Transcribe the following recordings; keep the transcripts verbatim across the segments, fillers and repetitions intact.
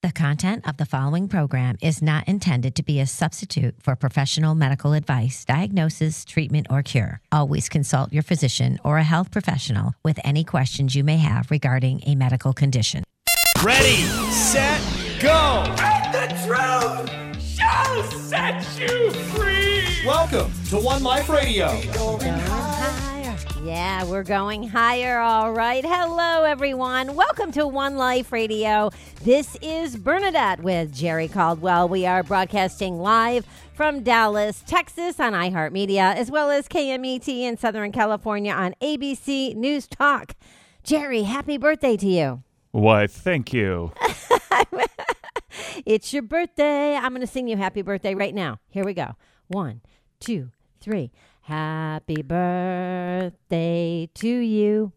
The content of the following program is not intended to be a substitute for professional medical advice, diagnosis, treatment, or cure. Always consult your physician or a health professional with any questions you may have regarding a medical condition. Ready, set, go! And the truth shall set you free! Welcome to One Life Radio. Going higher. Yeah, we're going higher, all right. Hello, everyone. Welcome to One Life Radio. This is Bernadette with Jerry Caldwell. We are broadcasting live from Dallas, Texas on iHeartMedia, as well as K M E T in Southern California on A B C News Talk. Jerry, happy birthday to you. Why, thank you. It's your birthday. I'm going to sing you happy birthday right now. Here we go. One, two, three. Happy birthday to you.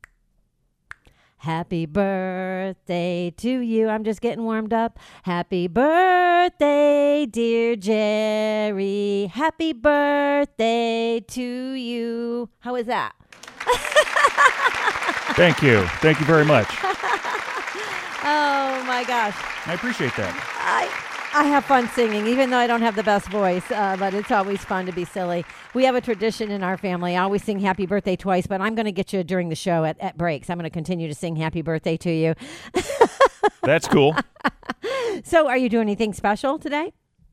Happy birthday to you. I'm just getting warmed up. Happy birthday, dear Jerry. Happy birthday to you. How is that? Thank you. Thank you very much. Oh, my gosh. I appreciate that. I I have fun singing, even though I don't have the best voice, uh, but it's always fun to be silly. We have a tradition in our family. I always sing happy birthday twice, but I'm going to get you during the show at, at breaks. I'm going to continue to sing happy birthday to you. That's cool. So are you doing anything special today?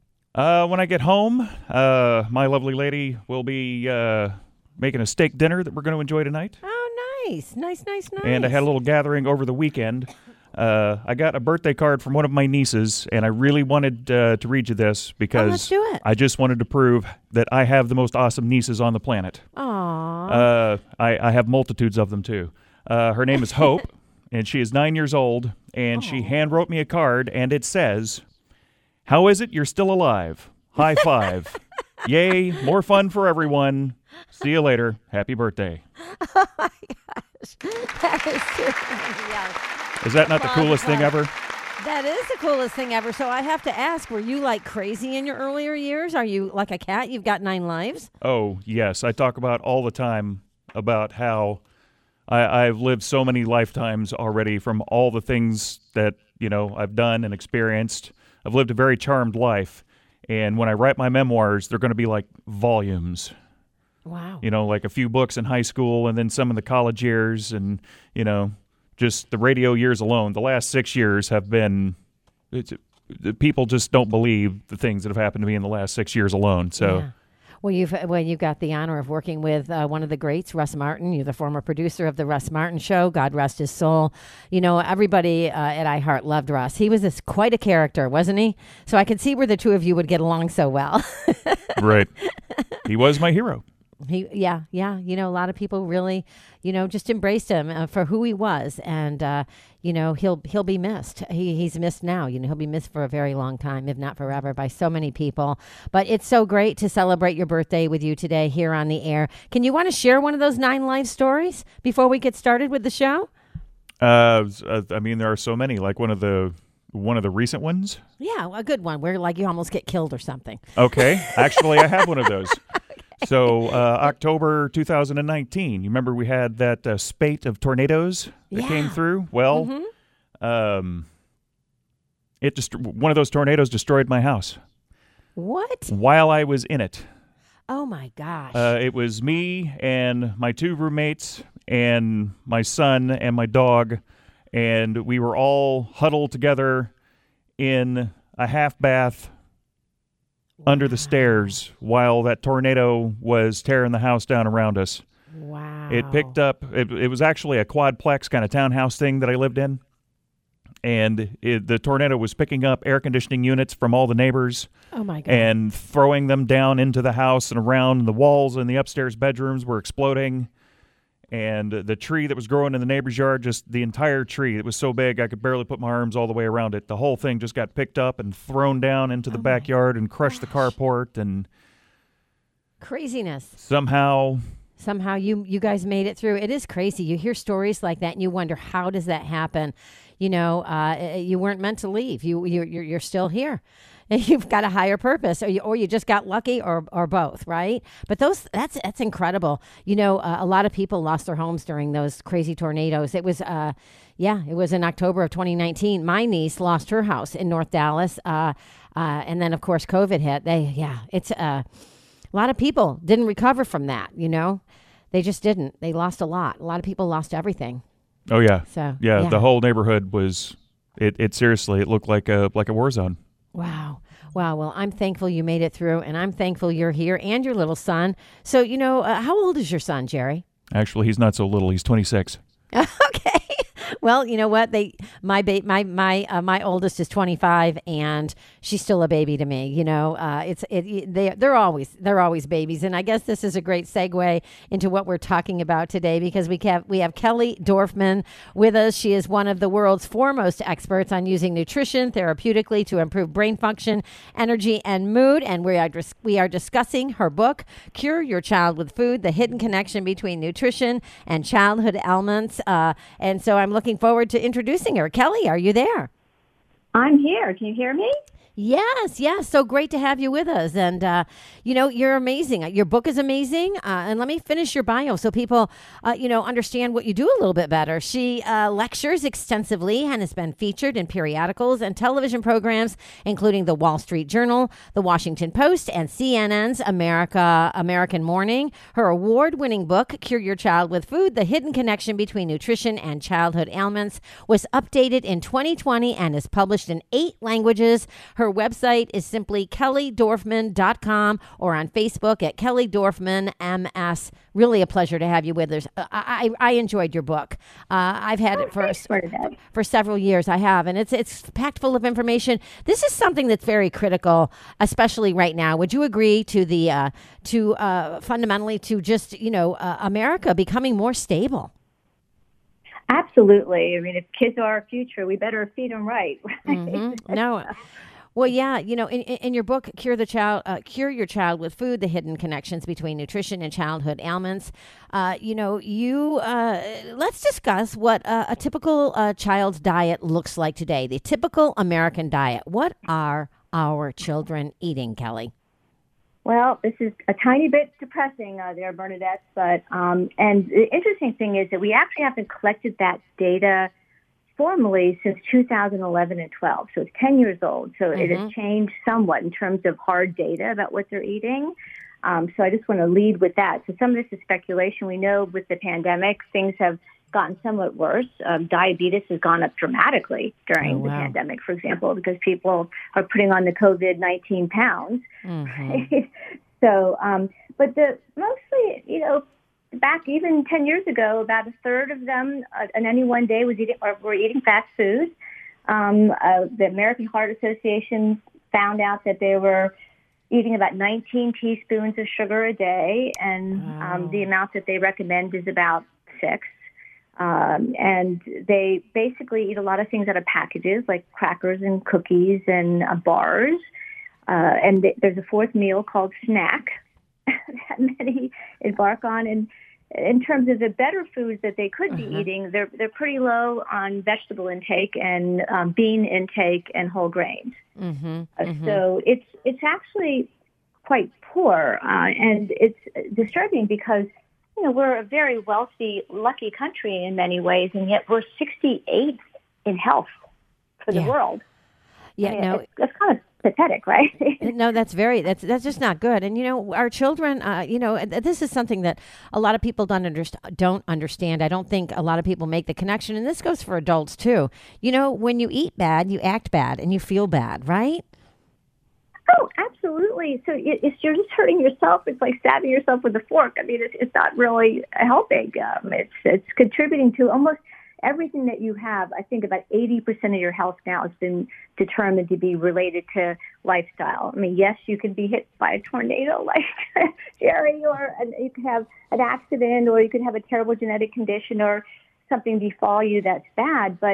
Uh, when I get home, uh, my lovely lady will be uh, making a steak dinner that we're going to enjoy tonight. Oh, nice. Nice, nice, nice. And I had a little gathering over the weekend. Uh, I got a birthday card from one of my nieces, and I really wanted uh, to read you this because oh, let's do it. I just wanted to prove that I have the most awesome nieces on the planet. Aww. Uh, I, I have multitudes of them, too. Uh, her name is Hope, and she is nine years old, and Aww. She hand-wrote me a card, and it says, "How is it you're still alive? High five. Yay, more fun for everyone. See you later. Happy birthday." Oh, my gosh. That is super. Yes. Is that not the coolest thing ever? That is the coolest thing ever. So I have to ask, were you like crazy in your earlier years? Are you like a cat? You've got nine lives? Oh, yes. I talk about all the time about how I, I've lived so many lifetimes already from all the things that, you know, I've done and experienced. I've lived a very charmed life. And when I write my memoirs, they're going to be like volumes. Wow. You know, like a few books in high school and then some in the college years and, you know, just the radio years alone. The last six years have been, it's, people just don't believe the things that have happened to me in the last six years alone. So, yeah. Well, you've well, you got the honor of working with uh, one of the greats, Russ Martin. You're the former producer of the Russ Martin Show. God rest his soul. You know, everybody uh, at iHeart loved Russ. He was this, quite a character, wasn't he? So I could see where the two of you would get along so well. Right. He was my hero. He, yeah, yeah. You know, a lot of people really, you know, just embraced him uh, for who he was, and uh, you know, he'll he'll be missed. He he's missed now. You know, he'll be missed for a very long time, if not forever, by so many people. But it's so great to celebrate your birthday with you today here on the air. Can you want to share one of those nine life stories before we get started with the show? Uh, I mean, there are so many. Like one of the one of the recent ones. Yeah, a good one where like you almost get killed or something. Okay, actually, I have one of those. So uh, October two thousand nineteen, you remember we had that uh, spate of tornadoes that yeah. came through? Well, mm-hmm. um, it dest- one of those tornadoes destroyed my house. What? While I was in it. Oh, my gosh. Uh, it was me and my two roommates and my son and my dog, and we were all huddled together in a half bath under the stairs while that tornado was tearing the house down around us. Wow. It picked up, it, it was actually a quadplex kind of townhouse thing that I lived in. And it, the tornado was picking up air conditioning units from all the neighbors. Oh, my God. And throwing them down into the house and around. And the walls in the upstairs bedrooms were exploding. And the tree that was growing in the neighbor's yard, just the entire tree, it was so big I could barely put my arms all the way around it. The whole thing just got picked up and thrown down into the oh backyard and crushed gosh. the carport. And craziness. somehow somehow you you guys made it through. It is crazy. You hear stories like that, and you wonder, how does that happen? You know, uh, you weren't meant to leave. You you you're, you're still here. You've got a higher purpose, or you, or you just got lucky, or or both, right? But those that's that's incredible. You know, uh, a lot of people lost their homes during those crazy tornadoes. It was, uh, yeah, it was in October of twenty nineteen. My niece lost her house in North Dallas, uh, uh, and then of course COVID hit. They, yeah, it's uh, a lot of people didn't recover from that. You know, they just didn't. They lost a lot. A lot of people lost everything. Oh yeah, So yeah. yeah. The whole neighborhood was. It, it seriously. It looked like a like a war zone. Wow. Wow. Well, I'm thankful you made it through, and I'm thankful you're here and your little son. So, you know, uh, how old is your son, Jerry? Actually, he's not so little. He's twenty-six. Okay. Well, you know what? They my ba- my my uh, my oldest is twenty-five, and she's still a baby to me. You know, uh, it's it, they they're always they're always babies, and I guess this is a great segue into what we're talking about today, because we have we have Kelly Dorfman with us. She is one of the world's foremost experts on using nutrition therapeutically to improve brain function, energy, and mood. And we are dis- we are discussing her book, Cure Your Child with Food: The Hidden Connection Between Nutrition and Childhood Ailments. Uh, and so I'm looking forward to introducing her. Kelly, are you there? I'm here. Can you hear me? Yes, yes. So great to have you with us. And, uh, you know, you're amazing. Your book is amazing. Uh, and let me finish your bio so people, uh, you know, understand what you do a little bit better. She uh, lectures extensively and has been featured in periodicals and television programs, including the Wall Street Journal, the Washington Post, and C N N's America American Morning. Her award-winning book, Cure Your Child with Food: The Hidden Connection Between Nutrition and Childhood Ailments, was updated in twenty twenty and is published in eight languages. Her website is simply kelly dorfman dot com, or on Facebook at Kelly Dorfman M S. Really a pleasure to have you with us. Uh, I, I, I enjoyed your book. Uh, I've had it for for several years. I have, and it's it's packed full of information. This is something that's very critical, especially right now. Would you agree to the uh, to uh, fundamentally to just you know uh, America becoming more stable? Absolutely. I mean, if kids are our future, we better feed them right. right? Mm-hmm. No. Well, yeah, you know, in, in your book, Cure the Child, uh, Cure Your Child with Food: The Hidden Connections Between Nutrition and Childhood Ailments. Uh, you know, you uh, let's discuss what uh, a typical uh, child's diet looks like today. The typical American diet. What are our children eating, Kelly? Well, this is a tiny bit depressing uh, there, Bernadette. But um, and the interesting thing is that we actually haven't collected that data formally since two thousand eleven and twelve. So it's ten years old. So mm-hmm. it has changed somewhat in terms of hard data about what they're eating. Um, so I just want to lead with that. So some of this is speculation. We know with the pandemic, things have gotten somewhat worse. Um, diabetes has gone up dramatically during oh, wow. the pandemic, for example, because people are putting on the COVID nineteen pounds. Mm-hmm. Right? So, um, but the mostly, you know, back even ten years ago, about a third of them uh, on any one day was eating or were eating fast food. Um, uh, the American Heart Association found out that they were eating about nineteen teaspoons of sugar a day, and wow. um, the amount that they recommend is about six. Um, and they basically eat a lot of things out of packages, like crackers and cookies and uh, bars. Uh, and th- there's a fourth meal called snack that many embark on. And in terms of the better foods that they could be uh-huh. eating, they're they're pretty low on vegetable intake and um, bean intake and whole grains. Mm-hmm. Uh, mm-hmm. So it's it's actually quite poor, uh, and it's disturbing because you know we're a very wealthy, lucky country in many ways, and yet we're sixty-eighth in health for the yeah. world. Yeah, I mean, no. it's, it's kind of pathetic, right? No, that's very that's that's just not good. And you know, our children, uh, you know, this is something that a lot of people don't understand. Don't understand. I don't think a lot of people make the connection, and this goes for adults too. You know, when you eat bad, you act bad, and you feel bad, right? Oh, absolutely. So it, it's you're just hurting yourself. It's like stabbing yourself with a fork. I mean, it's, it's not really helping. Um, it's it's contributing to almost everything that you have. I think about eighty percent of your health now has been determined to be related to lifestyle. I mean, yes, you can be hit by a tornado like Jerry, or an, you could have an accident, or you could have a terrible genetic condition or something befall you that's bad. But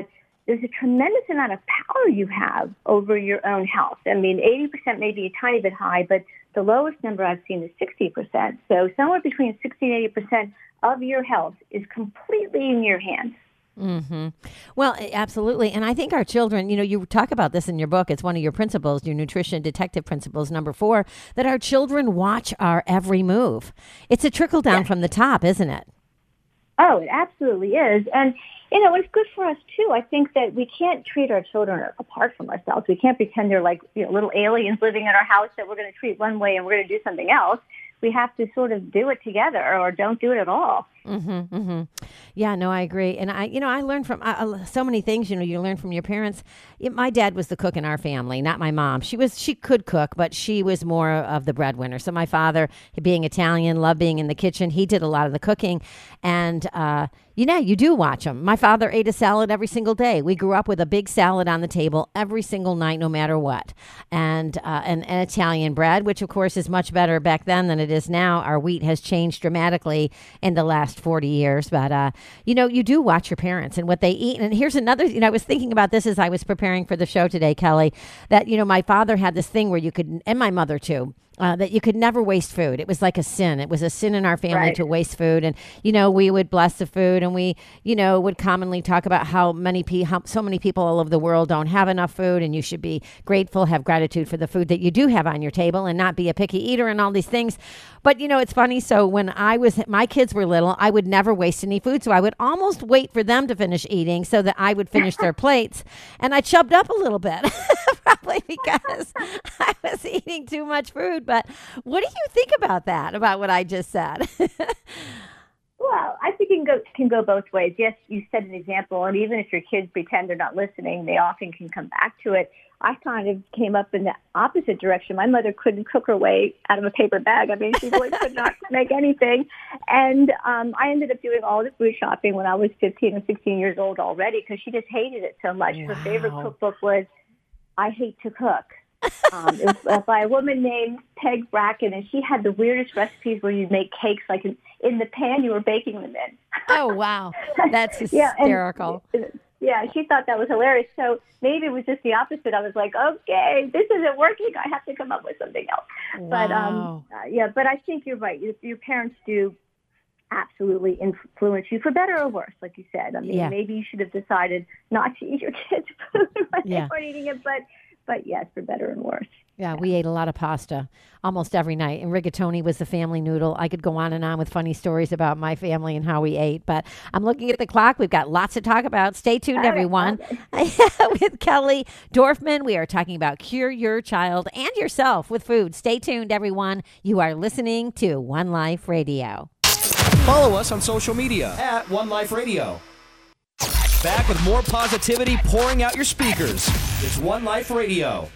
there's a tremendous amount of power you have over your own health. I mean, eighty percent may be a tiny bit high, but the lowest number I've seen is sixty percent. So somewhere between sixty and eighty percent of your health is completely in your hands. Mm-hmm. Well, absolutely. And I think our children, you know, you talk about this in your book. It's one of your principles, your nutrition detective principles, number four, that our children watch our every move. It's a trickle down yes. from the top, isn't it? Oh, it absolutely is. And, you know, it's good for us, too. I think that we can't treat our children apart from ourselves. We can't pretend they're like, you know, little aliens living in our house that we're going to treat one way and we're going to do something else. We have to sort of do it together or don't do it at all. Mm-hmm, mm-hmm. Yeah, no, I agree. And I, you know, I learned from uh, so many things, you know, you learn from your parents. It, my dad was the cook in our family, not my mom. She was, she could cook, but she was more of the breadwinner. So my father, being Italian, loved being in the kitchen. He did a lot of the cooking. And, uh, you know, you do watch him. My father ate a salad every single day. We grew up with a big salad on the table every single night, no matter what. And, uh, and, and Italian bread, which of course is much better back then than it is now. Our wheat has changed dramatically in the last forty years. But, uh, you know, you do watch your parents and what they eat. And here's another, you know, I was thinking about this as I was preparing for the show today, Kelly, that, you know, my father had this thing where you could, and my mother too, Uh, that you could never waste food. It was like a sin. It was a sin in our family right. to waste food. And, you know, we would bless the food and we, you know, would commonly talk about how many pe- how so many people all over the world don't have enough food and you should be grateful, have gratitude for the food that you do have on your table and not be a picky eater and all these things. But, you know, it's funny. So when I was, my kids were little, I would never waste any food. So I would almost wait for them to finish eating so that I would finish their plates. And I chubbed up a little bit, probably because I was eating too much food. But what do you think about that, about what I just said? Well, I think it can go, can go both ways. Yes, you set an example, and even if your kids pretend they're not listening, they often can come back to it. I kind of came up in the opposite direction. My mother couldn't cook her way out of a paper bag. I mean, she really could not make anything. And um, I ended up doing all the food shopping when I was fifteen or sixteen years old already because she just hated it so much. Wow. Her favorite cookbook was I Hate to Cook. um, it was uh, by a woman named Peg Bracken, and she had the weirdest recipes where you'd make cakes like in, in the pan you were baking them in. Oh, wow. That's hysterical. yeah, and, yeah, she thought that was hilarious. So maybe it was just the opposite. I was like, okay, this isn't working. I have to come up with something else. Wow. But, um, uh, yeah, but I think you're right. Your, your parents do absolutely influence you for better or worse, like you said. I mean, yeah. maybe you should have decided not to eat your kids' food when yeah. they weren't eating it, but But yes, for better and worse. Yeah, we ate a lot of pasta almost every night. And rigatoni was the family noodle. I could go on and on with funny stories about my family and how we ate. But I'm looking at the clock. We've got lots to talk about. Stay tuned, All everyone. Right, With Kelly Dorfman, we are talking about cure your child and yourself with food. Stay tuned, everyone. You are listening to One Life Radio. Follow us on social media at One Life Radio. Back with more positivity pouring out your speakers. It's One Life Radio.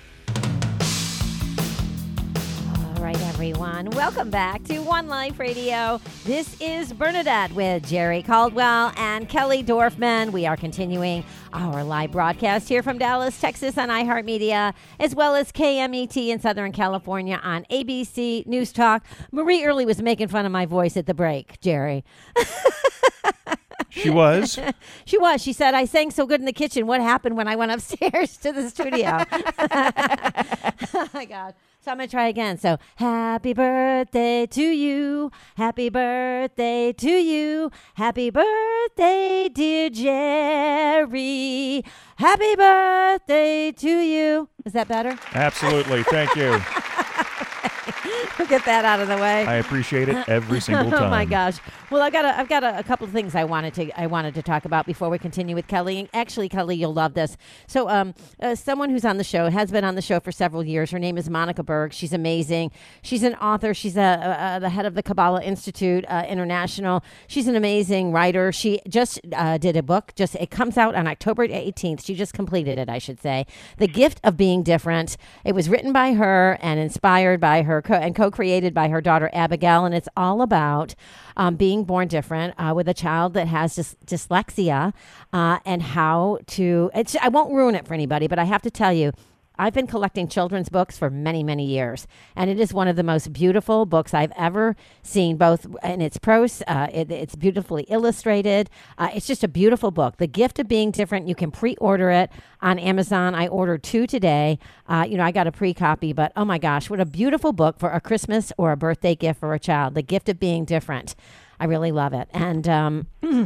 All right, everyone. Welcome back to One Life Radio. This is Bernadette with Jerry Caldwell and Kelly Dorfman. We are continuing our live broadcast here from Dallas, Texas on iHeartMedia, as well as K M E T in Southern California on A B C News Talk. Marie Early was making fun of my voice at the break, Jerry. She was. She was. She said, I sang so good in the kitchen. What happened when I went upstairs to the studio? Oh, my God. So I'm going to try again. So, happy birthday to you. Happy birthday to you. Happy birthday, dear Jerry. Happy birthday to you. Is that better? Absolutely. Thank you. We'll get that out of the way. I appreciate it every single time. Oh my gosh! Well, I got a, I've got a, a couple of things I wanted to I wanted to talk about before we continue with Kelly. And actually, Kelly, you'll love this. So, um, uh, someone who's on the show has been on the show for several years. Her name is Monica Berg. She's amazing. She's an author. She's a, a, a the head of the Kabbalah Institute uh, International. She's an amazing writer. She just uh, did a book. Just it comes out on October eighteenth. She just completed it, I should say. The Gift of Being Different. It was written by her and inspired by her co- and co-created by her daughter Abigail, and it's all about um, being born different uh, with a child that has dys- dyslexia uh, and how to. It's, I won't ruin it for anybody, but I have to tell you, I've been collecting children's books for many, many years, and it is one of the most beautiful books I've ever seen, both in its prose, uh, it, it's beautifully illustrated. Uh, it's just a beautiful book. The Gift of Being Different. You can pre-order it on Amazon. I ordered two today. Uh, you know, I got a pre-copy, but oh my gosh, what a beautiful book for a Christmas or a birthday gift for a child. The Gift of Being Different. I really love it. And um,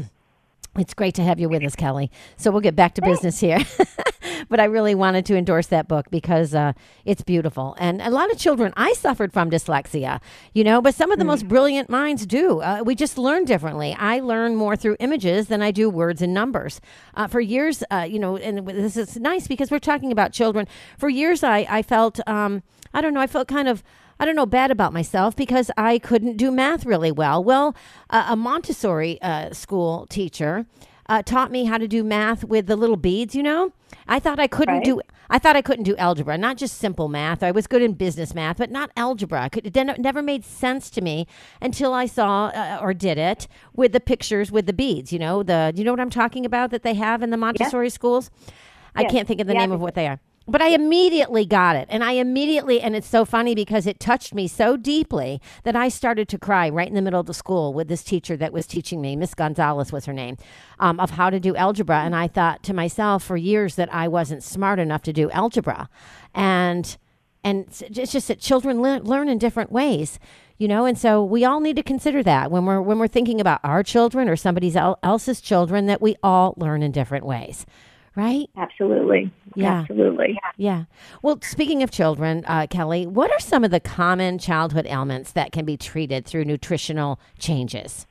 it's great to have you with us, Kelly. So we'll get back to business here. But I really wanted to endorse that book because uh, it's beautiful. And a lot of children, I suffered from dyslexia, you know, but some of the mm. most brilliant minds do. Uh, we just learn differently. I learn more through images than I do words and numbers. Uh, for years, uh, you know, and this is nice because we're talking about children. For years, I, I felt, um, I don't know, I felt kind of, I don't know, bad about myself because I couldn't do math really well. Well, uh, a Montessori uh, school teacher uh, taught me how to do math with the little beads, you know. I thought I couldn't right. do I thought I couldn't do algebra, not just simple math. I was good in business math, but not algebra. I could, it never made sense to me until I saw uh, or did it with the pictures with the beads, you know. The you know what I'm talking about that they have in the Montessori yes. schools? I yes. can't think of the yeah. name of what they are. But I immediately got it. And I immediately, and it's so funny because it touched me so deeply that I started to cry right in the middle of the school with this teacher that was teaching me, Miss Gonzalez was her name, um, of how to do algebra. And I thought to myself for years that I wasn't smart enough to do algebra. And and it's just that children le- learn in different ways, you know, and so we all need to consider that when we're when we're thinking about our children or somebody else's children, that we all learn in different ways. Right? Absolutely. Yeah. Absolutely. Yeah. Well, speaking of children, uh, Kelly, what are some of the common childhood ailments that can be treated through nutritional changes?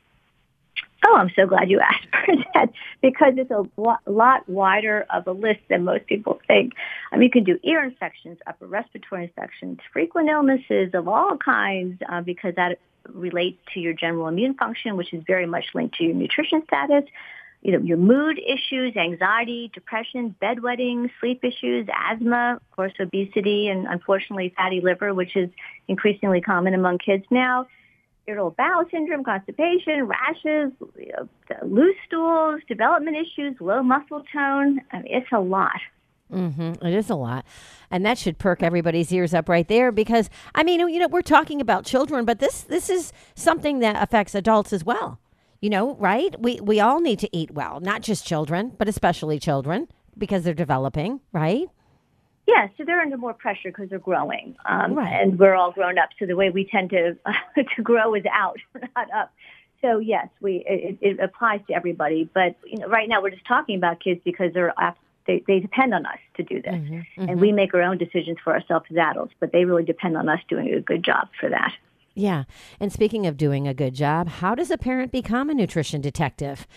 Oh, I'm so glad you asked for that because it's a lot, lot wider of a list than most people think. I mean, you can do ear infections, upper respiratory infections, frequent illnesses of all kinds uh, because that relates to your general immune function, which is very much linked to your nutrition status. You know, your mood issues, anxiety, depression, bedwetting, sleep issues, asthma, of course, obesity, and unfortunately fatty liver, which is increasingly common among kids now. Irritable bowel syndrome, constipation, rashes, you know, loose stools, development issues, low muscle tone. I mean, it's a lot. Mm-hmm. It is a lot. And that should perk everybody's ears up right there because, I mean, you know, we're talking about children, but this this is something that affects adults as well. You know, right? We we all need to eat well, not just children, but especially children because they're developing, right? Yeah, so they're under more pressure because they're growing, um, right. and we're all grown up. So the way we tend to uh, to grow is out, not up. So yes, we it, it applies to everybody. But you know, right now we're just talking about kids because they're they, they depend on us to do this, mm-hmm, mm-hmm. and we make our own decisions for ourselves as adults. But they really depend on us doing a good job for that. Yeah. And speaking of doing a good job, how does a parent become a nutrition detective?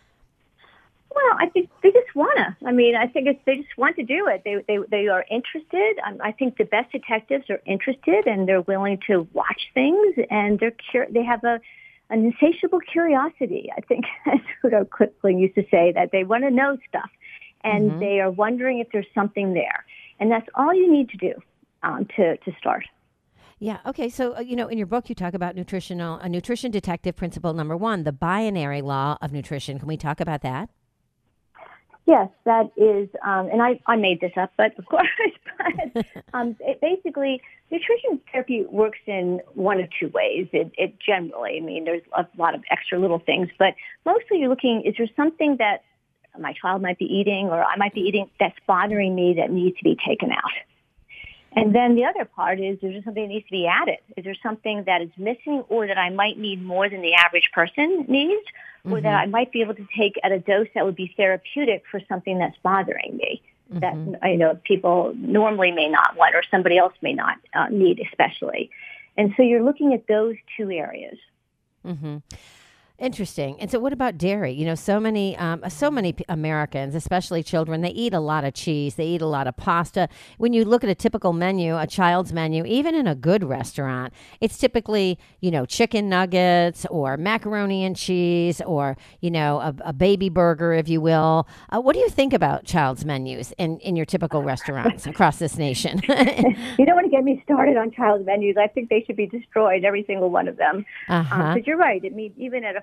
Well, I think they just want to. I mean, I think it's, they just want to do it. They they, they are interested. Um, I think the best detectives are interested and they're willing to watch things and they're cur- they have a an insatiable curiosity. I think that's what Udo Kipping used to say, that they want to know stuff and mm-hmm. they are wondering if there's something there. And that's all you need to do um, to, to start. Yeah. Okay. So, uh, you know, in your book, you talk about nutritional, a nutrition detective principle number one, the binary law of nutrition. Can we talk about that? Yes, that is, um, and I, I made this up, but of course, but, um, it basically, nutrition therapy works in one of two ways. It, it generally, I mean, there's a lot of extra little things, but mostly you're looking, is there something that my child might be eating or I might be eating that's bothering me that needs to be taken out? And then the other part is, is there something that needs to be added? Is there something that is missing or that I might need more than the average person needs or mm-hmm. that I might be able to take at a dose that would be therapeutic for something that's bothering me mm-hmm. that, you know, people normally may not want or somebody else may not uh, need especially. And so you're looking at those two areas. Mm-hmm. Interesting. And so what about dairy? You know, so many, um, so many p- Americans, especially children, they eat a lot of cheese. They eat a lot of pasta. When you look at a typical menu, a child's menu, even in a good restaurant, it's typically, you know, chicken nuggets or macaroni and cheese or, you know, a, a baby burger, if you will. Uh, what do you think about child's menus in, in your typical restaurants across this nation? You don't want to get me started on child's menus. I think they should be destroyed, every single one of them. Uh-huh. Um, but you're right. I mean, even at a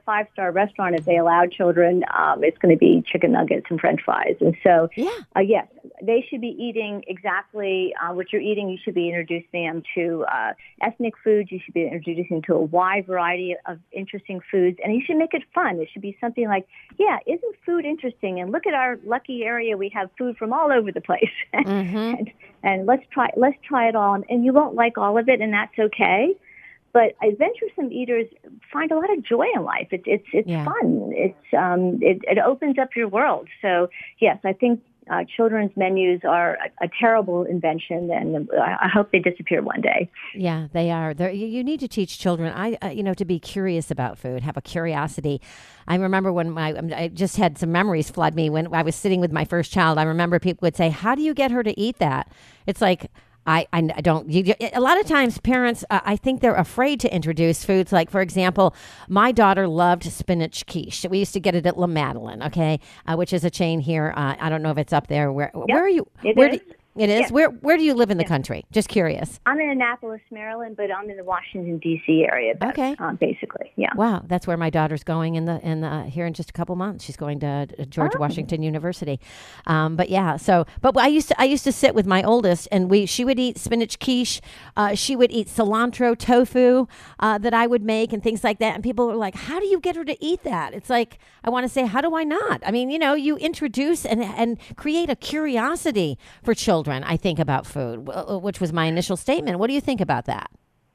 five-star restaurant, if they allow children, um, it's going to be chicken nuggets and French fries. And so, Yeah. uh, yes, they should be eating exactly uh, what you're eating. You should be introducing them to uh, ethnic foods. You should be introducing to a wide variety of interesting foods, and you should make it fun. It should be something like, yeah, isn't food interesting? And look at our lucky area. We have food from all over the place. Mm-hmm. and, and let's try let's try it all. And you won't like all of it, and that's okay. But adventuresome eaters find a lot of joy in life. It's it's it's Yeah. fun. It's um it, it opens up your world. So yes, I think uh, children's menus are a, a terrible invention, and I, I hope they disappear one day. Yeah, they are. They're, you, you need to teach children, I, uh, you know, to be curious about food, have a curiosity. I remember when my, um, I just had some memories flood me when I was sitting with my first child. I remember people would say, "How do you get her to eat that?" It's like, I, I don't, you, a lot of times parents, uh, I think they're afraid to introduce foods. Like, for example, my daughter loved spinach quiche. We used to get it at La Madeleine, okay, uh, which is a chain here. Uh, I don't know if it's up there. Where, where are you? It where is. Do, it is? Yeah. Where, where do you live in the country? Just curious. I'm in Annapolis, Maryland, but I'm in the Washington, D C area. But, Okay. Um, basically, yeah. Wow, that's where my daughter's going in the in the, here in just a couple months. She's going to uh, George Oh. Washington University. Um, but yeah, so but I used to I used to sit with my oldest, and we she would eat spinach quiche, uh, she would eat cilantro tofu uh, that I would make and things like that. And people were like, "How do you get her to eat that?" It's like I want to say, "How do I not?" I mean, you know, you introduce and and create a curiosity for children. I think about food, w- which was my initial statement. What do you think about that?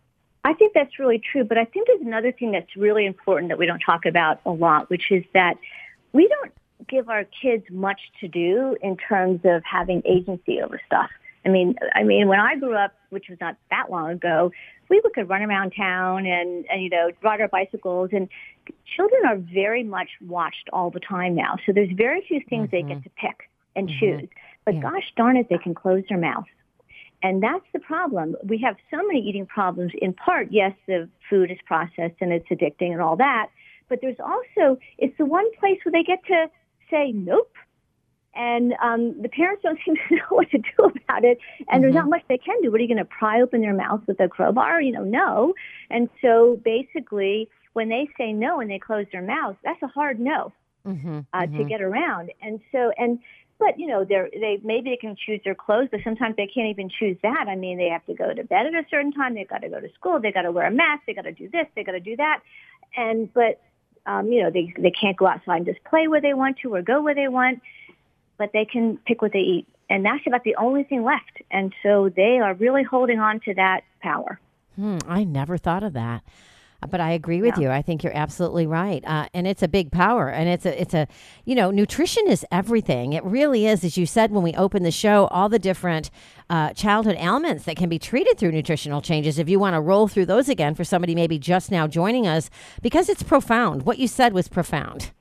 I think that's really true, but I think there's another thing that's really important that we don't talk about a lot, which is that we don't give our kids much to do in terms of having agency over stuff. I mean, I mean, when I grew up, which was not that long ago, we could run around town and, and you know, ride our bicycles, and children are very much watched all the time now. So there's very few things Mm-hmm. they get to pick and Mhm. choose. But Yeah. gosh darn it, they can close their mouth. And that's the problem. We have so many eating problems. In part, yes, the food is processed and it's addicting and all that. But there's also, it's the one place where they get to say nope. And um, the parents don't seem to know what to do about it. And Mm-hmm. there's not much they can do. What are you going to pry open their mouth with a crowbar? You know, no. And so basically, when they say no and they close their mouth, that's a hard no Mm-hmm. uh, to get around. And so, and But, you know, they're, they maybe they can choose their clothes, but sometimes they can't even choose that. I mean, they have to go to bed at a certain time. They've got to go to school. They've got to wear a mask. They've got to do this. They've got to do that. And, but, um, you know, they they can't go outside and just play where they want to or go where they want, but they can pick what they eat. And that's about the only thing left. And so they are really holding on to that power. Hmm, I never thought of that. But I agree with Yeah. you. I think you're absolutely right. Uh, and it's a big power. And it's a, it's a, you know, nutrition is everything. It really is. As you said, when we opened the show, all the different uh, childhood ailments that can be treated through nutritional changes. If you want to roll through those again for somebody maybe just now joining us, because it's profound. What you said was profound.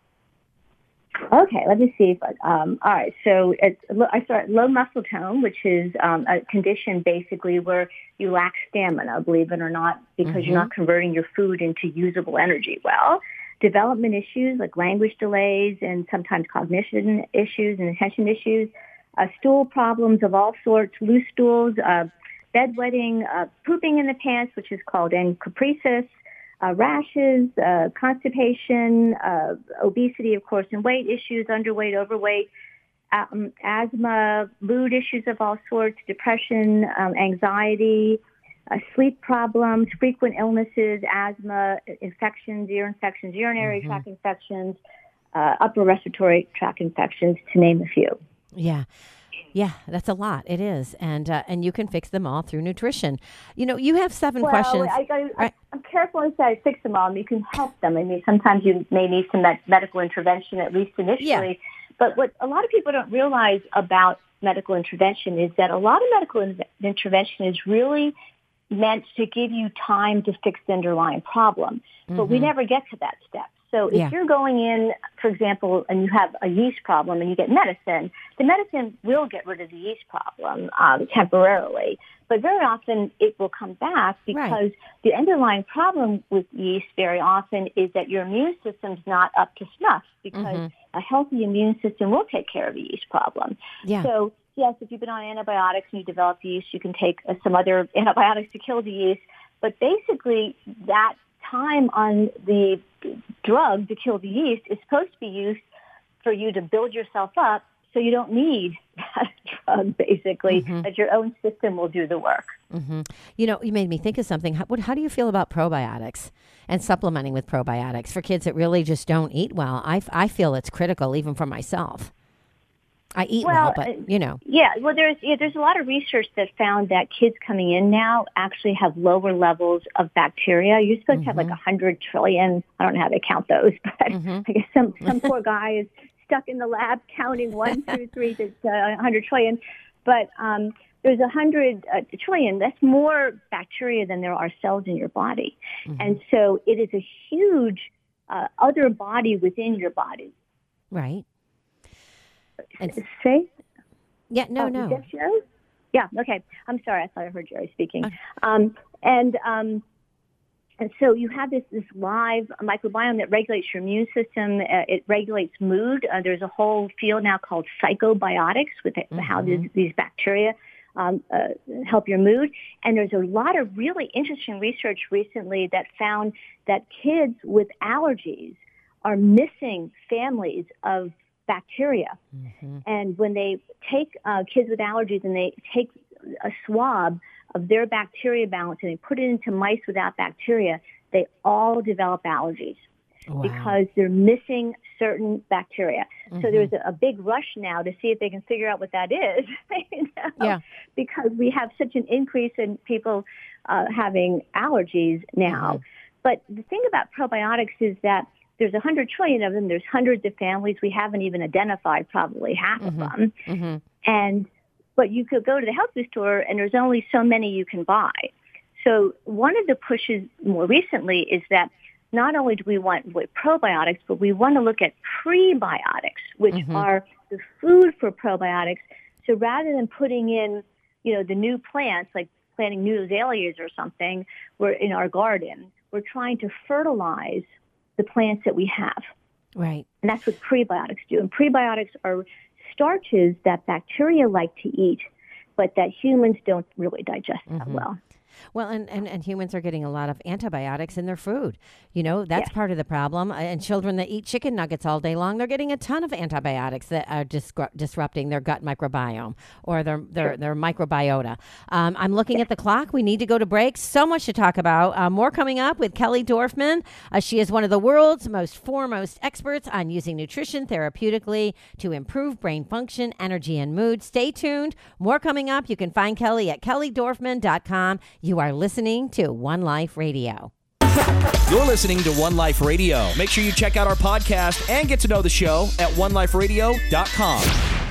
Okay, let me see. If, um, all right, so it's, I start low muscle tone, which is um, a condition basically where you lack stamina, believe it or not, because Mm-hmm. you're not converting your food into usable energy well. Development issues like language delays and sometimes cognition issues and attention issues. Uh, stool problems of all sorts, loose stools, uh, bedwetting, uh, pooping in the pants, which is called encopresis. Uh, rashes, uh, constipation, uh, obesity, of course, and weight issues, underweight, overweight, um, asthma, mood issues of all sorts, depression, um, anxiety, uh, sleep problems, frequent illnesses, asthma, infections, ear infections, urinary Mm-hmm. tract infections, uh, upper respiratory tract infections, to name a few. Yeah. Yeah, that's a lot. It is. And uh, and you can fix them all through nutrition. You know, you have seven Well, questions. I, I, Right. I'm careful to say I fix them all, and you can help them. I mean, sometimes you may need some med- medical intervention, at least initially. Yeah. But what a lot of people don't realize about medical intervention is that a lot of medical in- intervention is really meant to give you time to fix the underlying problem. But we never get to that step. So if Yeah. you're going in, for example, and you have a yeast problem and you get medicine, the medicine will get rid of the yeast problem um, temporarily. But very often it will come back because Right. the underlying problem with yeast very often is that your immune system's not up to snuff, because a healthy immune system will take care of the yeast problem. Yeah. So yes, if you've been on antibiotics and you develop yeast, you can take uh, some other antibiotics to kill the yeast. But basically, that time on the drug to kill the yeast is supposed to be used for you to build yourself up so you don't need that drug, basically, mm-hmm. that your own system will do the work. Mm-hmm. You know, you made me think of something. How, what, how do you feel about probiotics and supplementing with probiotics for kids that really just don't eat well? I, I feel it's critical even for myself. I eat well, well but, you know. Yeah, well, there's yeah, there's a lot of research that found that kids coming in now actually have lower levels of bacteria. You're supposed mm-hmm. to have like one hundred trillion. I don't know how they count those, but mm-hmm. I guess some, some poor guy is stuck in the lab counting one, two, three to uh, one hundred trillion. But um, there's one hundred uh, trillion. That's more bacteria than there are cells in your body. Mm-hmm. And so it is a huge uh, other body within your body. Right. And say? Yeah, no, oh, no. Is that Jerry? Yeah, okay. I'm sorry. I thought I heard Jerry speaking. Um, and um, and so you have this, this live microbiome that regulates your immune system. Uh, it regulates mood. Uh, there's a whole field now called psychobiotics with mm-hmm. how these, these bacteria um, uh, help your mood. And there's a lot of really interesting research recently that found that kids with allergies are missing families of bacteria. Mm-hmm. And when they take uh, kids with allergies and they take a swab of their bacteria balance and they put it into mice without bacteria, they all develop allergies wow. because they're missing certain bacteria. Mm-hmm. So there's a, a big rush now to see if they can figure out what that is, you know? yeah. because we have such an increase in people uh, having allergies now. Mm-hmm. But the thing about probiotics is that there's one hundred trillion of them. There's hundreds of families. We haven't even identified probably half mm-hmm. of them. Mm-hmm. And but you could go to the health food store, and there's only so many you can buy. So one of the pushes more recently is that not only do we want with probiotics, but we want to look at prebiotics, which mm-hmm. are the food for probiotics. So rather than putting in, you know, the new plants, like planting new azaleas or something, we're in our garden, we're trying to fertilize the plants that we have. Right. And that's what prebiotics do. And prebiotics are starches that bacteria like to eat, but that humans don't really digest mm-hmm. that well. Well, and, and, and humans are getting a lot of antibiotics in their food. You know, that's yes. part of the problem. And children that eat chicken nuggets all day long, they're getting a ton of antibiotics that are disru- disrupting their gut microbiome or their their, sure. their microbiota. Um, I'm looking yes. at the clock. We need to go to break. So much to talk about. Uh, more coming up with Kelly Dorfman. Uh, she is one of the world's most foremost experts on using nutrition therapeutically to improve brain function, energy, and mood. Stay tuned. More coming up. You can find Kelly at kelly dorfman dot com. You are listening to One Life Radio. You're listening to One Life Radio. Make sure you check out our podcast and get to know the show at one life radio dot com.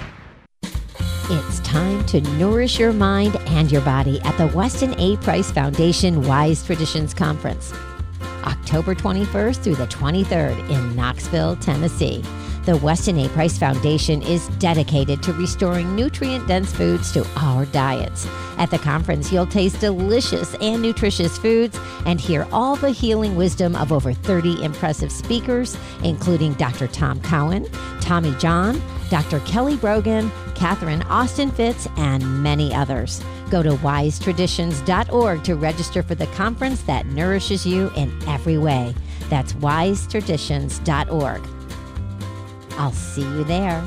It's time to nourish your mind and your body at the Weston A. Price Foundation Wise Traditions Conference, October twenty-first through the twenty-third in Knoxville, Tennessee. The Weston A. Price Foundation is dedicated to restoring nutrient-dense foods to our diets. At the conference, you'll taste delicious and nutritious foods and hear all the healing wisdom of over thirty impressive speakers, including Doctor Tom Cowan, Tommy John, Doctor Kelly Brogan, Catherine Austin Fitz, and many others. Go to wise traditions dot org to register for the conference that nourishes you in every way. That's wise traditions dot org. I'll see you there.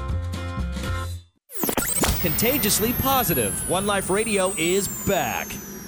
Contagiously positive. One Life Radio is back.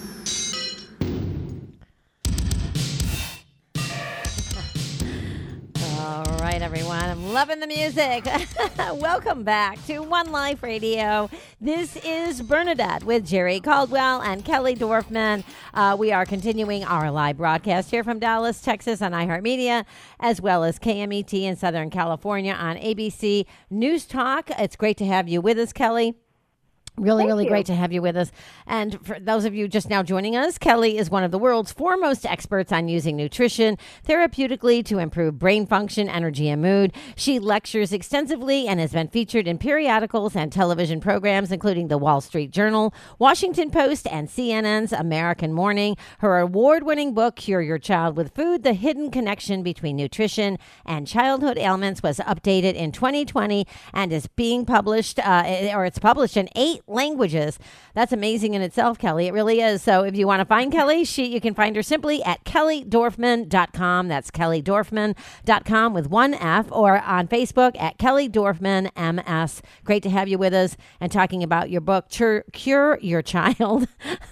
All right, everyone. I'm loving the music. Welcome back to One Life Radio. This is Bernadette with Jerry Caldwell and Kelly Dorfman. Uh, we are continuing our live broadcast here from Dallas, Texas on iHeartMedia, as well as K M E T in Southern California on A B C News Talk. It's great to have you with us, Kelly. Really, Thank really you. great to have you with us. And for those of you just now joining us, Kelly is one of the world's foremost experts on using nutrition therapeutically to improve brain function, energy, and mood. She lectures extensively and has been featured in periodicals and television programs, including the Wall Street Journal, Washington Post, and C N N's American Morning. Her award-winning book, Cure Your Child with Food, The Hidden Connection Between Nutrition and Childhood Ailments, was updated in twenty twenty and is being published, uh, or it's published in eight languages. That's amazing in itself, Kelly. It really is. So if you want to find Kelly, she you can find her simply at kelly dorfman dot com. That's kelly dorfman dot com with one F, or on Facebook at Kelly Dorfman M S. Great to have you with us and talking about your book, Cure, Cure Your Child.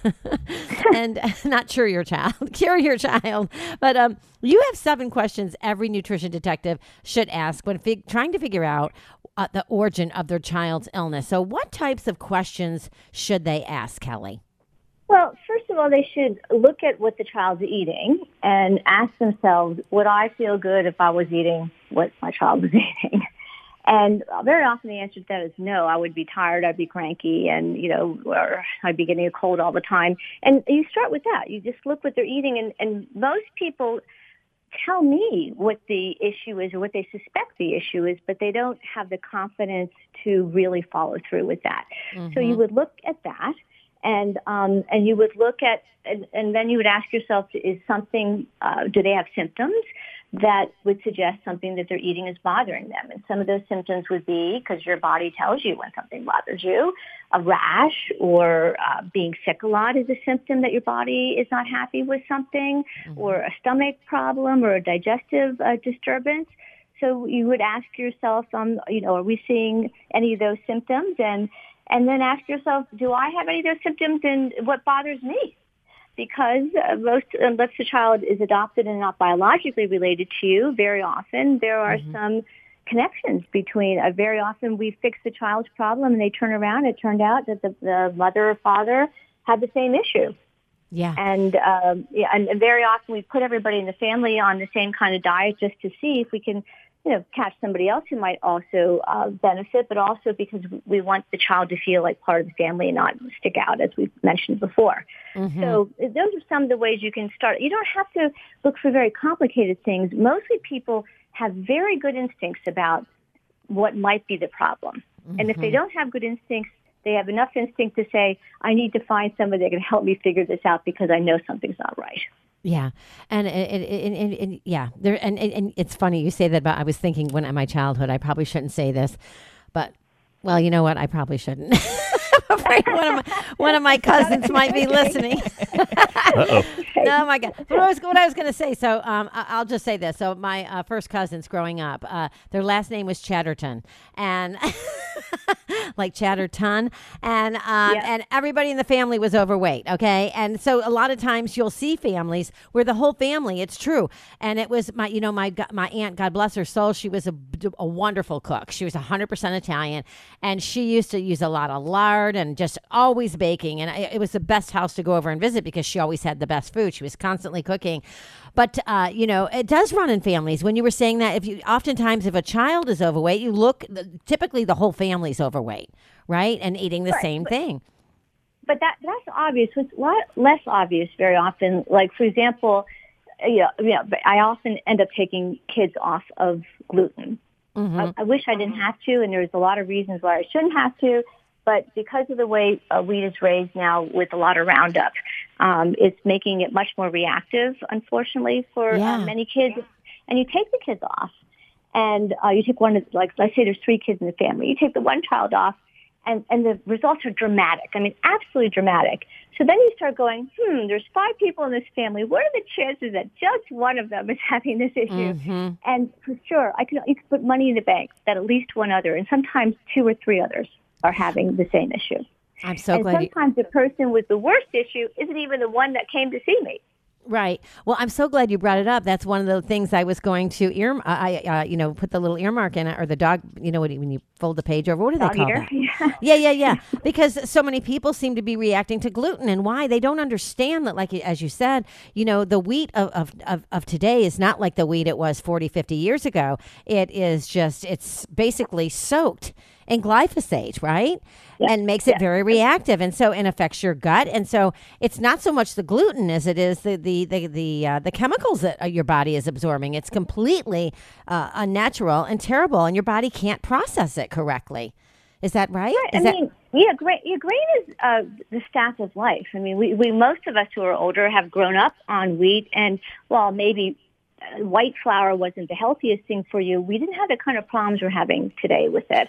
And not Cure Your Child, Cure Your Child. But um, you have seven questions every nutrition detective should ask when fig- trying to figure out uh, the origin of their child's illness. So what types of questions should they ask, Kelly? Well, first of all, they should look at what the child's eating and ask themselves, would I feel good if I was eating what my child was eating? And very often the answer to that is no. I would be tired, I'd be cranky, and, you know, or I'd be getting a cold all the time. And you start with that. You just look what they're eating, and, and most people tell me what the issue is or what they suspect the issue is, but they don't have the confidence to really follow through with that. Mm-hmm. So you would look at that, and um, and you would look at, and, and then you would ask yourself, is something, uh, do they have symptoms that would suggest something that they're eating is bothering them? And some of those symptoms would be, because your body tells you when something bothers you, a rash or uh, being sick a lot is a symptom that your body is not happy with something, mm-hmm. or a stomach problem or a digestive uh, disturbance. So you would ask yourself, um, you know, are we seeing any of those symptoms? And and then ask yourself, do I have any of those symptoms, and what bothers me? Because uh, most, unless the child is adopted and not biologically related to you, very often there are mm-hmm. some connections between, uh, very often we fix the child's problem and they turn around. It turned out that the, the mother or father had the same issue. Yeah. And, um, yeah, and, and very often we put everybody in the family on the same kind of diet just to see if we can, you know, catch somebody else who might also uh, benefit, but also because we want the child to feel like part of the family and not stick out, as we've mentioned before. Mm-hmm. So those are some of the ways you can start. You don't have to look for very complicated things. Mostly people have very good instincts about what might be the problem. Mm-hmm. And if they don't have good instincts, they have enough instinct to say, I need to find somebody that can help me figure this out because I know something's not right. Yeah. And, and, and, and, and yeah, there, and, and, and it's funny you say that, but I was thinking when in my childhood, I probably shouldn't say this, but well, you know what? I probably shouldn't. I'm afraid one of my, one of my cousins might be listening. Uh-oh. Oh my God. But what I was, what I was going to say, so um, I, I'll just say this. So my uh, first cousins growing up, uh, their last name was Chatterton, and like Chatterton, and um, yeah. and everybody in the family was overweight. Okay, and so a lot of times you'll see families where the whole family, it's true, and it was my, you know, my my aunt, God bless her soul, she was a, a wonderful cook. She was one hundred percent Italian, and she used to use a lot of lard and just always baking, and it was the best house to go over and visit because she always had the best food. She was constantly cooking. But, uh, you know, it does run in families. When you were saying that, if you oftentimes if a child is overweight, you look, typically the whole family's overweight, right? And eating the right. same but, thing. But that that's obvious. What's a lot less obvious very often, like, for example, you know, you know, I often end up taking kids off of gluten. Mm-hmm. I, I wish I didn't have to, and there's a lot of reasons why I shouldn't have to. But because of the way uh, wheat is raised now with a lot of Roundup, um, it's making it much more reactive, unfortunately, for yeah. uh, many kids. And you take the kids off, and uh, you take one of, like, let's say there's three kids in the family. You take the one child off, and, and the results are dramatic. I mean, absolutely dramatic. So then you start going, hmm, there's five people in this family. What are the chances that just one of them is having this issue? Mm-hmm. And for sure, I can, you can put money in the bank that at least one other, and sometimes two or three others, are having the same issue. I'm so and glad. sometimes you- the person with the worst issue isn't even the one that came to see me. Right. Well, I'm so glad you brought it up. That's one of the things I was going to ear, I, uh, you know, put the little earmark in it, or the dog, you know, when you fold the page over. What do they Dog call eater. that? Yeah, yeah, yeah. Because so many people seem to be reacting to gluten, and why? They don't understand that, like, as you said, you know, the wheat of, of, of, of today is not like the wheat it was forty, fifty years ago. It is just, it's basically soaked in glyphosate, right? Yes. And makes it yes. very reactive, and so and affects your gut. And so it's not so much the gluten as it is the the the the, uh, the chemicals that your body is absorbing. It's completely uh, unnatural and terrible, and your body can't process it correctly. Is that right? right. Is I that- mean, yeah, grain, yeah, grain is uh, the staff of life. I mean, we, we most of us who are older have grown up on wheat, and while maybe white flour wasn't the healthiest thing for you, we didn't have the kind of problems we're having today with it.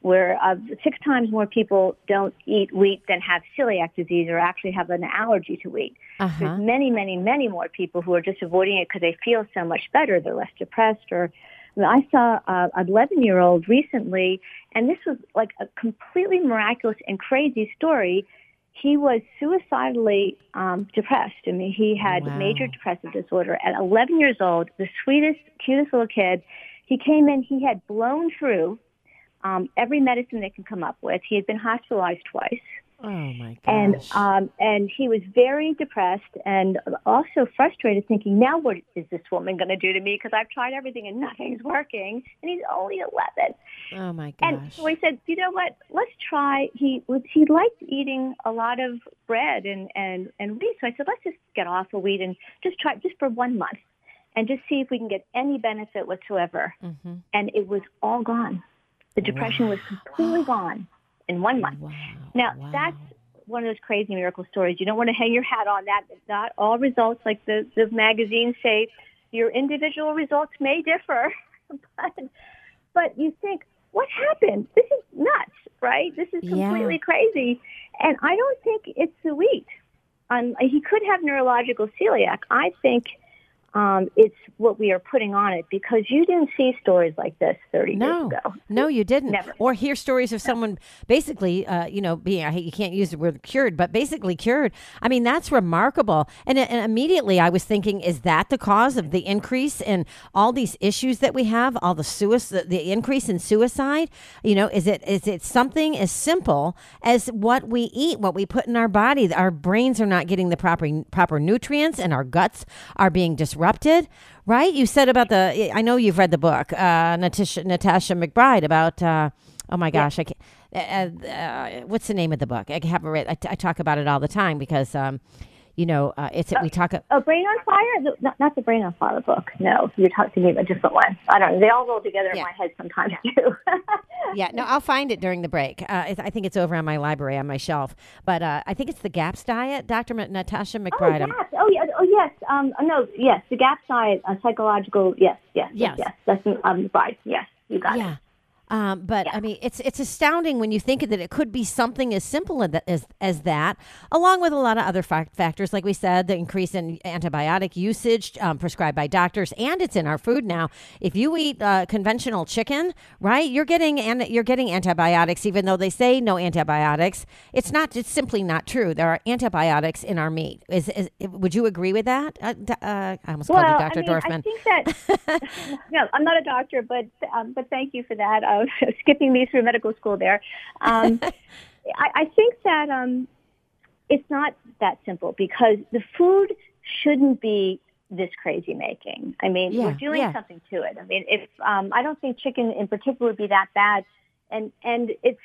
where uh, six times more people don't eat wheat than have celiac disease or actually have an allergy to wheat. Uh-huh. There's many, many, many more people who are just avoiding it because they feel so much better. They're less depressed. Or I, mean, I saw uh, an eleven-year-old recently, and this was like a completely miraculous and crazy story. He was suicidally um, depressed. I mean, he had Wow. major depressive disorder at eleven years old, the sweetest, cutest little kid. He came in, he had blown through um, every medicine they can come up with. He had been hospitalized twice. Oh, my gosh. And um, and he was very depressed and also frustrated, thinking, now what is this woman going to do to me? Because I've tried everything and nothing's working. And he's only eleven. Oh, my gosh. And so he said, you know what, let's try. He was he liked eating a lot of bread and, and, and wheat. So I said, let's just get off of wheat and just try just for one month and just see if we can get any benefit whatsoever. Mm-hmm. And it was all gone. The depression Wow. was completely gone in one month. Wow. Now, Wow. that's one of those crazy miracle stories. You don't want to hang your hat on that. Not all results, like the, the magazines say, your individual results may differ. but, but you think, what happened? This is nuts, right? This is completely Yeah. crazy. And I don't think it's the wheat. Um, he could have neurological celiac. I think um, it's what we are putting on it, because you didn't see stories like this thirty No, years ago. no, you didn't. Never. Or hear stories of someone basically, uh, you know, being, I hate, you can't use the word cured, but basically cured. I mean, that's remarkable. And, and immediately I was thinking, is that the cause of the increase in all these issues that we have, all the suicide, the increase in suicide? You know, is it is it something as simple as what we eat, what we put in our body? Our brains are not getting the proper proper nutrients, and our guts are being disrupted. Right? You said about the, I know you've read the book, uh, Natasha, Natasha McBride, about, uh, oh my gosh, I can't, uh, uh, what's the name of the book? I have it read, I, t- I talk about it all the time because, um, you know, uh, it's, we talk. Oh, Brain on Fire? The, not, not the Brain on Fire book. No, you're talking to me about a different one. I don't know. They all roll together Yeah. in my head sometimes, too. Yeah, no, I'll find it during the break. Uh, it's, I think it's over on my library, on my shelf. But uh, I think it's the GAPS diet, Doctor M- Natasha Oh, McBride. I'm- yes. Oh, yeah. Oh, yes. Um, no, yes. The GAPS diet, uh, psychological, yes, yes, yes, Yes. yes. That's um, right. Yes, you got Yeah. it. Um, but I mean, it's it's astounding when you think that it could be something as simple as that, as, as that, along with a lot of other fact- factors, like we said, the increase in antibiotic usage um, prescribed by doctors, and it's in our food now. If you eat uh, conventional chicken, right, you're getting and you're getting antibiotics, even though they say no antibiotics. It's not. It's simply not true. There are antibiotics in our meat. Is, is would you agree with that? Uh, d- uh, I almost Well, called you Doctor I mean, Dorfman. I think that, no, I'm not a doctor, but um, but thank you for that. Uh, skipping me through medical school there. Um, I, I think that um, it's not that simple, because the food shouldn't be this crazy making. I mean, Yeah, we're doing yeah. something to it. I mean, if um, I don't think chicken in particular would be that bad, and and it's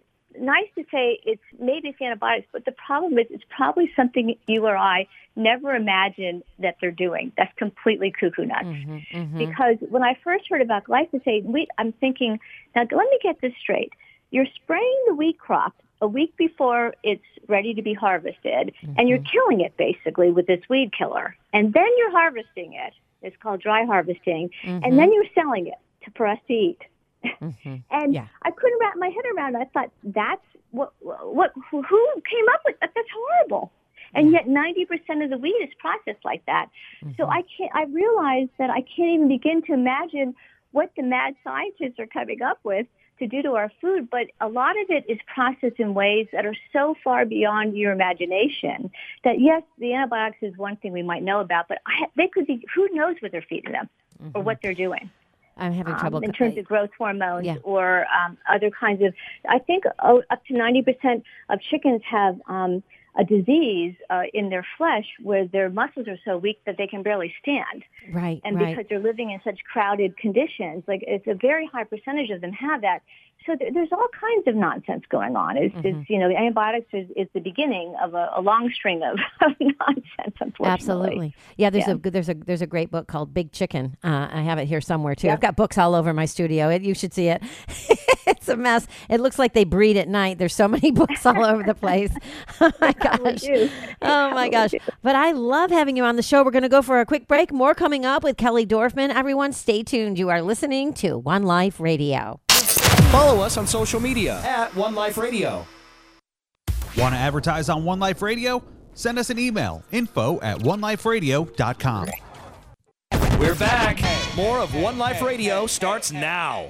nice to say it's maybe it's antibiotics, but the problem is it's probably something you or I never imagined that they're doing. That's completely cuckoo nuts. Mm-hmm, mm-hmm. Because when I first heard about glyphosate, wheat, I'm thinking, now let me get this straight. You're spraying the wheat crop a week before it's ready to be harvested, Mm-hmm. and you're killing it basically with this weed killer. And then you're harvesting it. It's called dry harvesting. Mm-hmm. And then you're selling it to, for us to eat. Mm-hmm. And Yeah. I couldn't wrap my head around it. I thought, that's what, what, who who came up with that? That's horrible. And yet ninety percent of the wheat is processed like that. So I can't, I realized that I can't even begin to imagine what the mad scientists are coming up with to do to our food. But a lot of it is processed in ways that are so far beyond your imagination that, yes, the antibiotics is one thing we might know about, but I, they could be, who knows what they're feeding them or what they're doing. I'm having Um, trouble in terms of growth hormones Yeah. or um, other kinds of, I think oh, up to ninety percent of chickens have um, a disease uh, in their flesh where their muscles are so weak that they can barely stand. right, And right. because they're living in such crowded conditions, like it's a very high percentage of them have that. So there, there's all kinds of nonsense going on. It's, Mm-hmm. it's you know, the antibiotics is, is the beginning of a, a long string of, of nonsense, unfortunately. Absolutely. Yeah, there's Yeah. a there's a there's a great book called Big Chicken. Uh, I have it here somewhere too. I've got books all over my studio. It, you should see it. It's a mess. It looks like they breed at night. There's so many books all over the place. Oh my gosh. do. Oh my gosh. But I love having you on the show. We're going to go for a quick break. More coming up with Kelly Dorfman. Everyone, stay tuned. You are listening to One Life Radio. Follow us on social media at One Life Radio. Want to advertise on One Life Radio? Send us an email, info at one life radio dot com. We're back. More of One Life Radio starts now.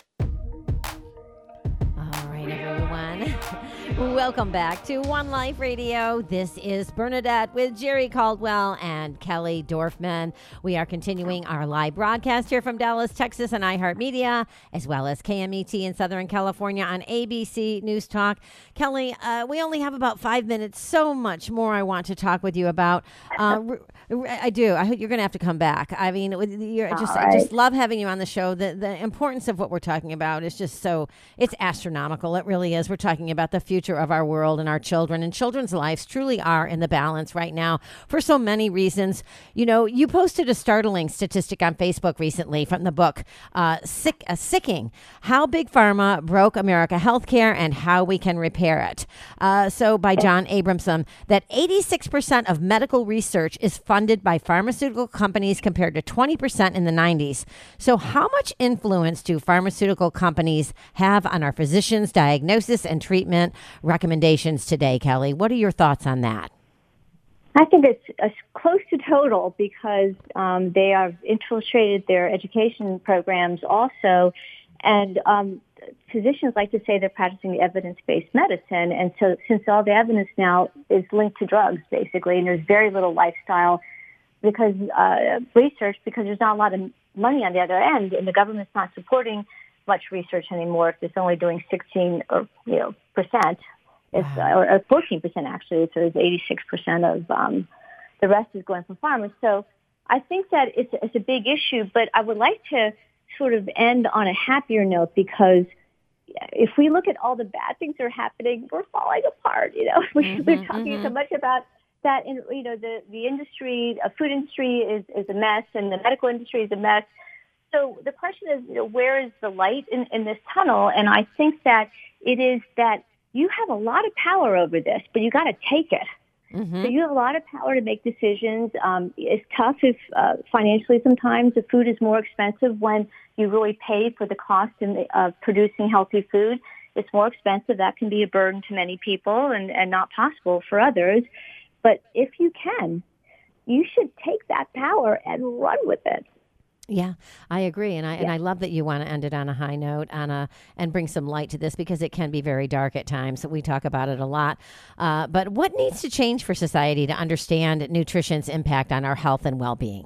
All right, everyone. Welcome back to One Life Radio. This is Bernadette with Jerry Caldwell and Kelly Dorfman. We are continuing our live broadcast here from Dallas, Texas on iHeartMedia, as well as K M E T in Southern California on A B C News Talk. Kelly, uh, we only have about five minutes. So much more I want to talk with you about. Uh, I do. I hope you're going to have to come back. I mean, you're just, right. I just love having you on the show. The, the importance of what we're talking about is just so, it's astronomical. It really is. We're talking about the future of our world and our children, and children's lives truly are in the balance right now for so many reasons. You know, you posted a startling statistic on Facebook recently from the book, uh, Sick, uh, Sicking, How Big Pharma Broke America Healthcare and How We Can Repair It. Uh, so by John Abramson, that eighty-six percent of medical research is funded by pharmaceutical companies compared to twenty percent in the nineties. So how much influence do pharmaceutical companies have on our physicians' diagnosis and treatment recommendations today, Kelly? What are your thoughts on that? I think it's uh, close to total because um, they have infiltrated their education programs also. And um, physicians like to say they're practicing evidence-based medicine. And so since all the evidence now is linked to drugs, basically, and there's very little lifestyle because uh, research, because there's not a lot of money on the other end, and the government's not supporting much research anymore if it's only doing sixteen or you know percent. It's, uh, or, or fourteen percent actually, so it's eighty-six percent of um, the rest is going from farmers. So I think that it's, it's a big issue, but I would like to sort of end on a happier note because if we look at all the bad things that are happening, we're falling apart. You know, mm-hmm, we're talking mm-hmm. so much about that. In, you know, the the industry, the food industry is, is a mess, and the medical industry is a mess. So the question is, you know, where is the light in, in this tunnel? And I think that it is that you have a lot of power over this, but you got to take it. Mm-hmm. So you have a lot of power to make decisions. Um, it's tough if uh, financially sometimes the food is more expensive when you really pay for the cost of uh, producing healthy food. It's more expensive. That can be a burden to many people and, and not possible for others. But if you can, you should take that power and run with it. Yeah, I agree, and I yeah. and I love that you want to end it on a high note, on a and bring some light to this because it can be very dark at times. We talk about it a lot. Uh, but what needs to change for society to understand nutrition's impact on our health and well-being?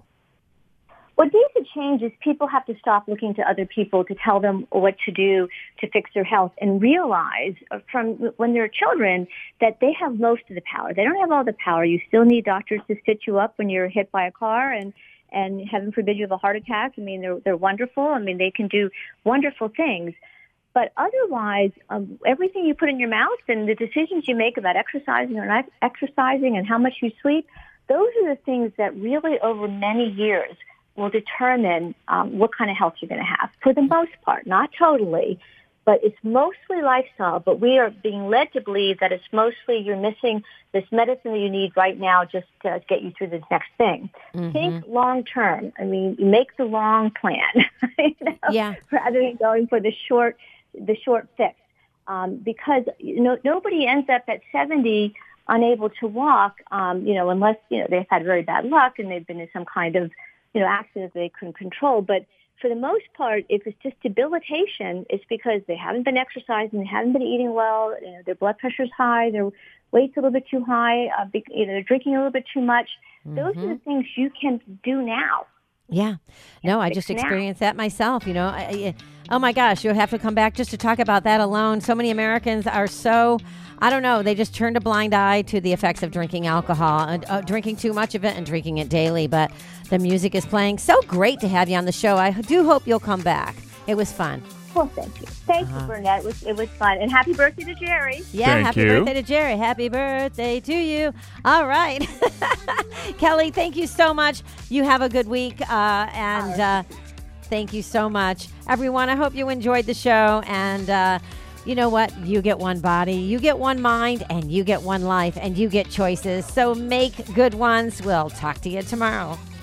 What needs to change is people have to stop looking to other people to tell them what to do to fix their health and realize from when they're children that they have most of the power. They don't have all the power. You still need doctors to stitch you up when you're hit by a car and And heaven forbid you have a heart attack. I mean, they're they're wonderful. I mean, they can do wonderful things. But otherwise, um, everything you put in your mouth and the decisions you make about exercising or not exercising and how much you sleep, those are the things that really over many years will determine um, what kind of health you're going to have. For the most part, not totally, but it's mostly lifestyle. But we are being led to believe that it's mostly you're missing this medicine that you need right now just to get you through this next thing. Mm-hmm. Think long term. I mean, make the long plan, you know, yeah. rather than going for the short, the short fix. Um, because you know nobody ends up at seventy unable to walk, um, you know, unless you know they've had very bad luck and they've been in some kind of you know accident they couldn't control, but. For the most part, if it's just debilitation, it's because they haven't been exercising, they haven't been eating well, you know, their blood pressure's high, their weight's a little bit too high, uh, be, you know, they're drinking a little bit too much. Mm-hmm. Those are the things you can do now. Yeah. No, I just experienced that myself, you know. I, I, oh, my gosh, you'll have to come back just to talk about that alone. So many Americans are so, I don't know, they just turned a blind eye to the effects of drinking alcohol, and uh, drinking too much of it and drinking it daily. But the music is playing. So great to have you on the show. I do hope you'll come back. It was fun. Well, thank you. Thank uh-huh. you, Bernadette. It was, it was fun. And happy birthday to Jerry. Yeah, thank happy you. birthday to Jerry. Happy birthday to you. All right. Kelly, thank you so much. You have a good week. Uh, and uh, thank you so much. Everyone, I hope you enjoyed the show. And uh, you know what? You get one body, you get one mind, and you get one life, and you get choices. So make good ones. We'll talk to you tomorrow.